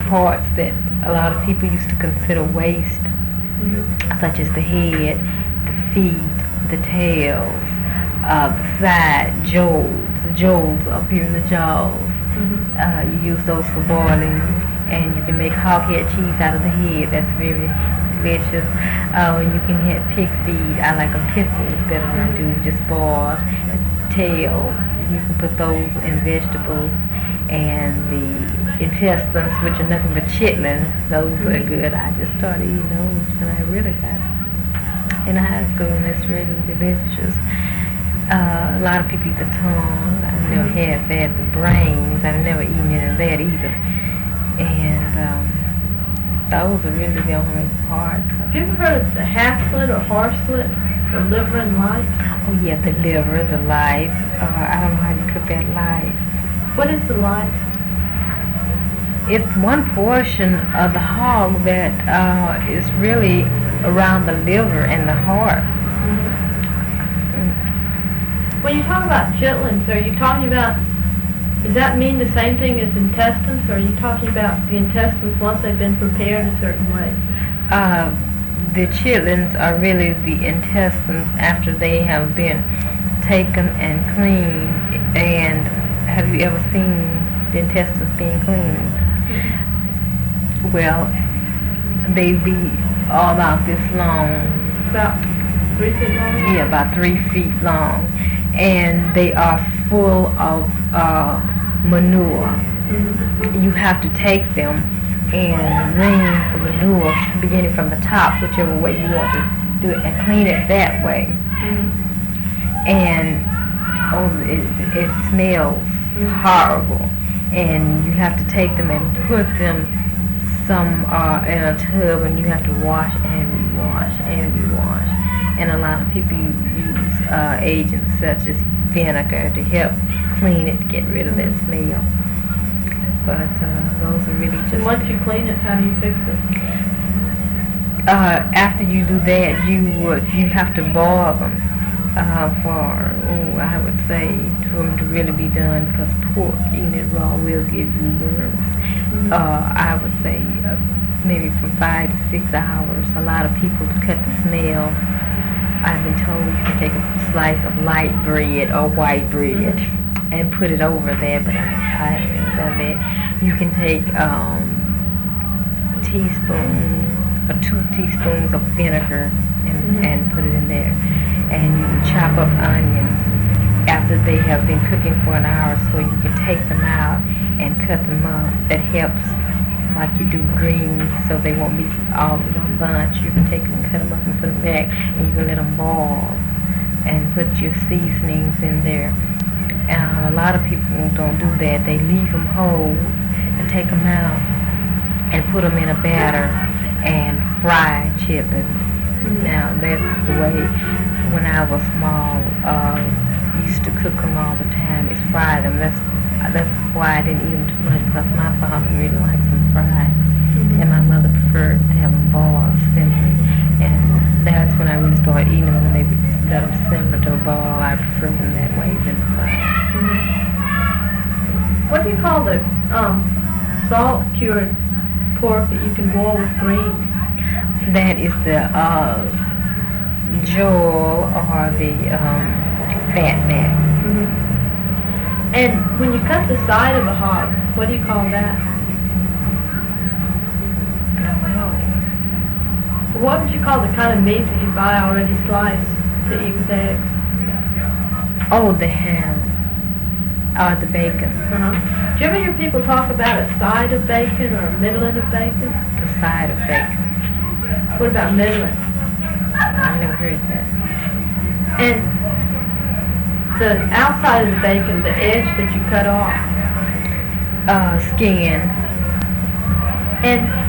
parts that a lot of people used to consider waste, such as the head, the feet, the tails, the side, the jaws up here in the jaws. You use those for boiling, and you can make hog head cheese out of the head. That's very delicious. You can hit pig feet. I like them pickled better than I do just boiled. Tails, you can put those in vegetables. And the intestines, which are nothing but chitlins, those are good. I just started eating those when I really got in high school, and it's really delicious. A lot of people eat the tongue. I've never had that. The brains, I've never eaten any of that either. And those are really the only parts. Have you ever heard of the half-slit or horse-slit, or liver and lights? Oh yeah, the liver, the lights. I don't know how you cook that light. What is the lights? It's one portion of the hog that is really around the liver and the heart. When you talk about chitlins, are you talking about, does that mean the same thing as intestines, or are you talking about the intestines once they've been prepared a certain way? The chitlins are really the intestines after they have been taken and cleaned. And have you ever seen the intestines being cleaned? Well, they be all about this long. About 3 feet long? Yeah, about 3 feet long. And they are full of manure. You have to take them and wring the manure beginning from the top, whichever way you want to do it, and clean it that way. And it smells horrible, and you have to take them and put them some in a tub, and you have to wash and rewash and rewash. And a lot of people use agents such as vinegar to help clean it, to get rid of that smell. But those are really just... Once you clean it, how do you fix it? After you do that, you have to boil them I would say for them to really be done, because pork, eating it raw, will give you worms. I would say maybe from 5 to 6 hours. A lot of people, to cut the smell, I've been told you can take a slice of light bread or white bread and put it over there, but I haven't done that. You can take a teaspoon or 2 teaspoons of vinegar and put it in there. And you can chop up onions after they have been cooking for an hour, so you can take them out and cut them up. That helps, like you do greens, so they won't be all in one bunch. You can take them and cut them up and put them back, and you can let them boil and put your seasonings in there. A lot of people don't do that. They leave them whole and take them out and put them in a batter and fry chitlins. Now that's the way. When I was small, used to cook them all the time. Is fry them. That's why I didn't eat them too much, because my father really likes them fried, and my mother preferred to have them boiled, simmer. And that's when I really started eating them. When they let them simmer to a boil, I prefer them that way than fried. What do you call the salt cured pork that you can boil with greens? That is the joel, or the fatback. And when you cut the side of a hog, what do you call that? I don't know. What would you call the kind of meat that you buy already sliced to eat with eggs? Oh, the ham. Or the bacon. Do you ever hear people talk about a side of bacon or a middling of bacon? The side of bacon. What about middling? I never heard that. And the outside of the bacon, the edge that you cut off. Skin. And